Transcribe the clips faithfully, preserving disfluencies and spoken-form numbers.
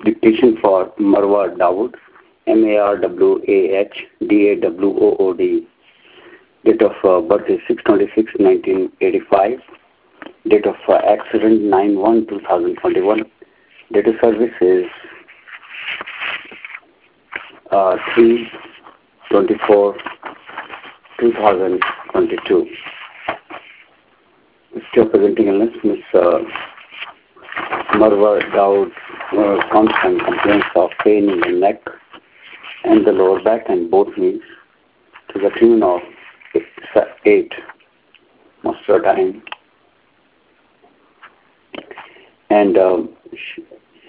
Dictation for Marwa Dawood, M A R W A H D A W O O D. Date of uh, birth is six twenty-six nineteen eighty-five. Date of uh, accident nine one two thousand twenty-one. Date of service is uh, three twenty-four two thousand twenty-two. Still presenting illness, Miss Uh, Marwa Dawood, uh, constant complaints of pain in the neck and the lower back and both knees to the tune of eight most of the time. And um, she,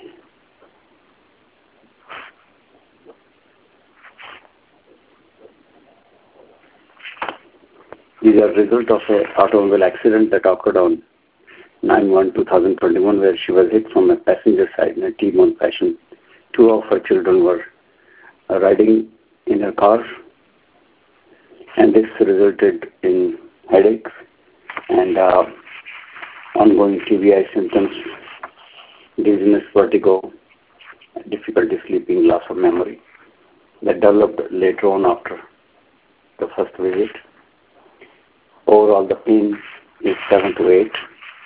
these are result of an automobile accident that occurred on nine one two thousand twenty-one, where she was hit from a passenger side in a T-bone fashion. Two of her children were uh, riding in her car, and this resulted in headaches and uh, ongoing T B I symptoms, dizziness, vertigo, difficulty sleeping, loss of memory that developed later on after the first visit. Overall, the pain is seven to eight.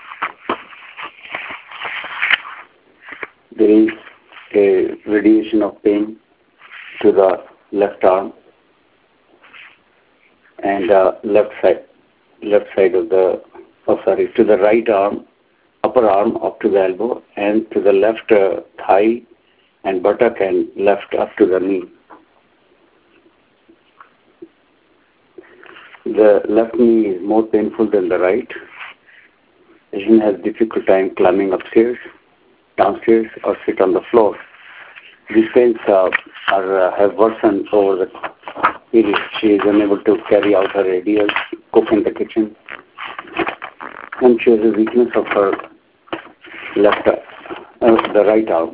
There is a radiation of pain to the left arm and uh, left side, left side of the, oh sorry, to the right arm, upper arm up to the elbow, and to the left uh, thigh and buttock and left up to the knee. The left knee is more painful than the right. Patient has difficult time climbing upstairs, downstairs, or sit on the floor. These pains uh, are, uh, have worsened over the period. She is unable to carry out her ideas, cook in the kitchen, and she has a weakness of her left, uh, uh, the right arm.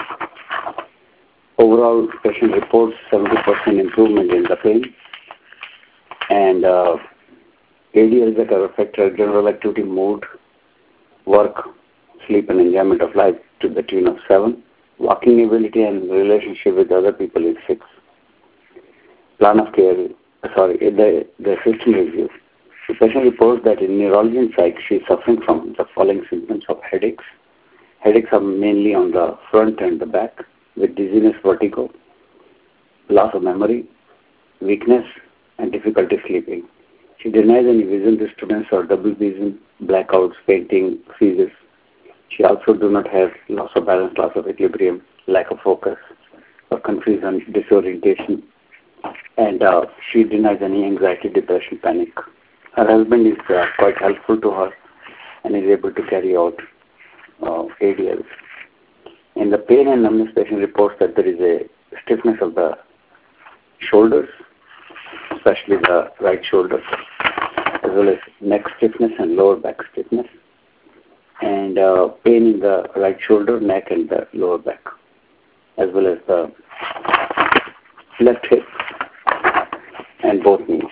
Overall, patient reports seventy percent improvement in the pain, and uh, A D Ls that are affected general activity, mood, work, sleep, and enjoyment of life to the tune of seven. Walking ability and relationship with other people is six. Plan of care, sorry, the, the system review. The patient reports that in neurology and psych, she is suffering from the following symptoms of headaches. Headaches are mainly on the front and the back, with dizziness, vertigo, loss of memory, weakness, and difficulty sleeping. She denies any vision disturbance or double vision, blackouts, fainting, seizures. She also do not have loss of balance, loss of equilibrium, lack of focus, or confusion, disorientation. And uh, she denies any anxiety, depression, panic. Her husband is uh, quite helpful to her and is able to carry out uh, A D Ls. In the pain and numbness, patient reports that there is a stiffness of the shoulders, especially the right shoulder, as well as neck stiffness and lower back stiffness, and uh, pain in the right shoulder, neck, and the lower back, as well as the left hip and both knees.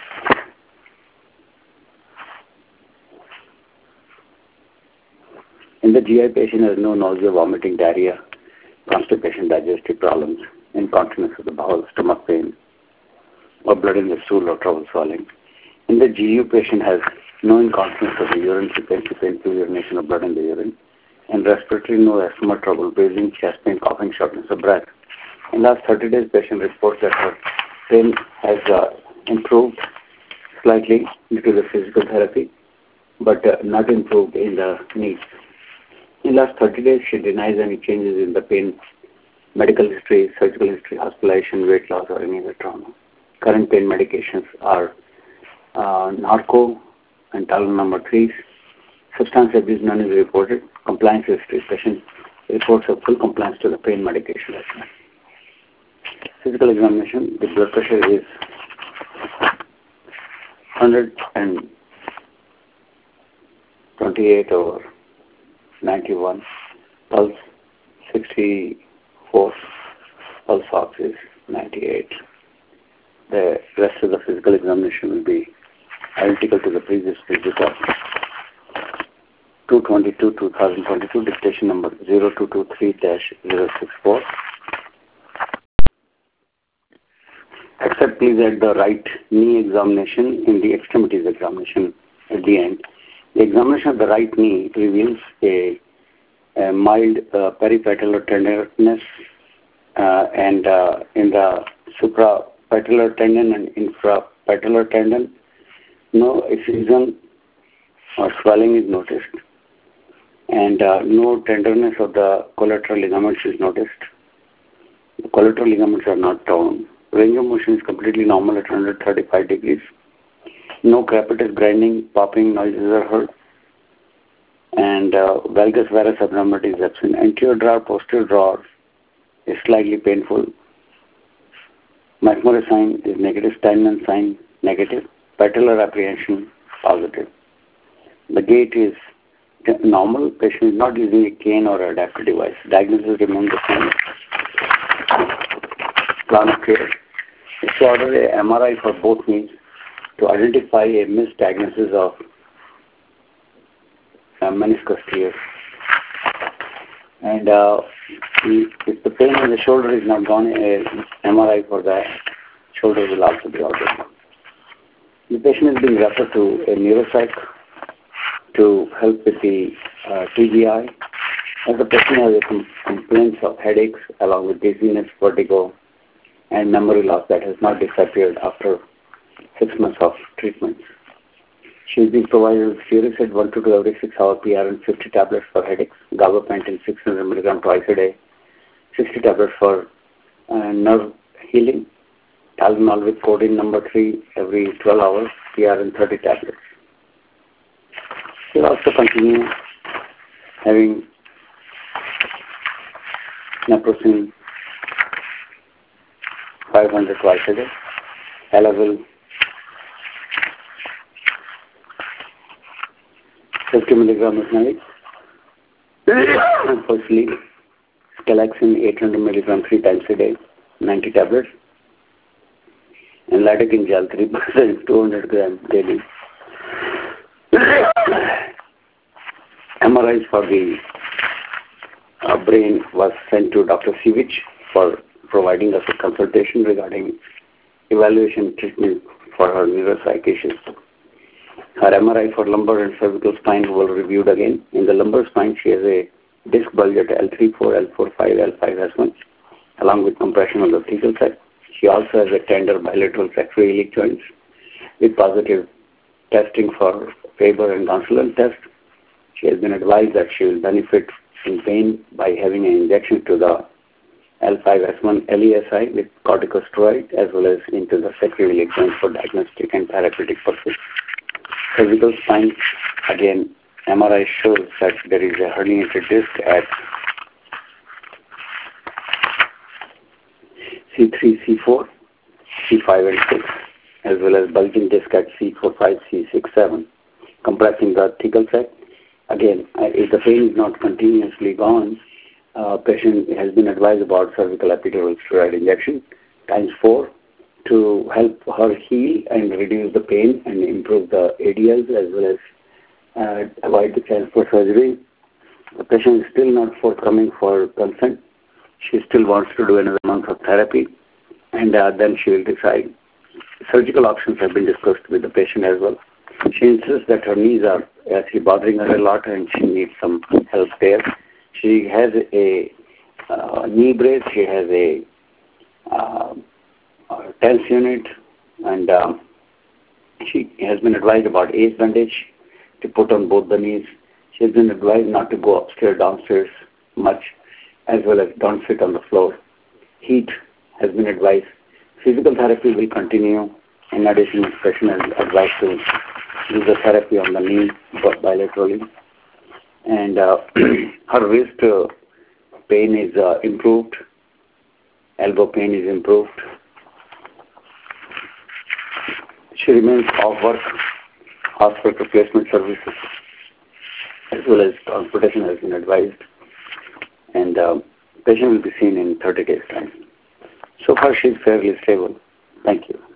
In the G I, patient has no nausea, vomiting, diarrhea, constipation, digestive problems, incontinence of the bowel, stomach pain, or blood in the stool, or trouble swallowing. In the G U, patient has no incontinence of the urine, frequency pain, urination of blood in the urine. In respiratory, no asthma, trouble breathing, chest pain, coughing, shortness of breath. In last thirty days, patient reports that her pain has uh, improved slightly due to the physical therapy, but uh, not improved in the knees. In last thirty days, she denies any changes in the pain, medical history, surgical history, hospitalization, weight loss, or any other trauma. Current pain medications are uh, Narco and Tylenol three. Substance abuse none is reported. Compliance history, patient reports of full compliance to the pain medication as well. Physical examination, the blood pressure is one hundred twenty-eight over ninety-one, pulse sixty-four, pulse ox is ninety-eight. The rest of the physical examination will be identical to the previous visit of two twenty-two two thousand twenty-two, dictation number zero two two three dash zero six four. Except please at the right knee examination in the extremities examination at the end. The examination of the right knee reveals a, a mild uh, peripatellar tenderness uh, and uh, in the suprapatellar tendon and infrapatellar tendon, no effusion or swelling is noticed, and uh, no tenderness of the collateral ligaments is noticed. The collateral ligaments are not torn. Range of motion is completely normal at one hundred thirty-five degrees. No crepitus, grinding, popping noises are heard. And uh, valgus varus abnormality is absent. Anterior drawer, posterior drawer is slightly painful. McMurray sign is negative. Steinman sign negative. Patellar apprehension positive. The gait is normal. Patient is not using a cane or adaptive device. Diagnosis remains the same. Plan of care is to order a M R I for both knees to identify a misdiagnosis of uh, meniscus tear. And uh, if the pain in the shoulder is not gone, a M R I for the shoulder will also be ordered. The patient is being referred to a neuropsych to help with the uh, T B I, as the patient has a com- complaints of headaches along with dizziness, vertigo, and memory loss that has not disappeared after six months of treatment. She is being provided with Furicid one to two every six hour P R N, fifty tablets for headaches, gabapentin six hundred milligrams twice a day, sixty tablets for uh, nerve healing, Tylenol with codeine number three every twelve hours, P R N thirty tablets. She will also continue having naproxen five hundred twice a day, Elavil fifty milligrams at night, for sleep, Scalaxin eight hundred milligrams three times a day, ninety tablets, and lidocaine gel three percent, two hundred grams daily. M R Is for the uh, brain was sent to Doctor Sivich for providing us a consultation regarding evaluation treatment for her neuropsych issues. Her M R I for lumbar and cervical spine were reviewed again. In the lumbar spine, she has a disc bulge at L three four, L four five, L five S one, along with compression of the thecal sac. She also has a tender bilateral sacroiliac joints with positive testing for Faber and Gonsalves test. She has been advised that she will benefit in pain by having an injection to the L five S one L E S I with corticosteroid as well as into the sacroiliac joint for diagnostic and therapeutic purposes. Cervical spine, again, M R I shows that there is a herniated disc at C three, C four, C five and six, as well as bulging disc at C four, five, C six, seven, compressing the thecal sac. Again, if the pain is not continuously gone, uh, patient has been advised about cervical epidural steroid injection times four to help her heal and reduce the pain and improve the A D Ls as well as uh, avoid the chance for surgery. The patient is still not forthcoming for consent. She still wants to do another month of therapy, and uh, then she will decide. Surgical options have been discussed with the patient as well. She insists that her knees are actually bothering her a lot and she needs some help there. She has a uh, knee brace, she has a uh, uh, tense unit, and uh, she has been advised about ace bandage to put on both the knees. She has been advised not to go upstairs, downstairs much, as well as don't sit on the floor. Heat has been advised. Physical therapy will continue. In addition, the patient is advised to do the therapy on the knee bilaterally. And uh, her wrist uh, pain is uh, improved. Elbow pain is improved. She remains off work. Hospital replacement services as well as transportation has been advised. And uh, patient will be seen in thirty days time. So far she is fairly stable. Thank you.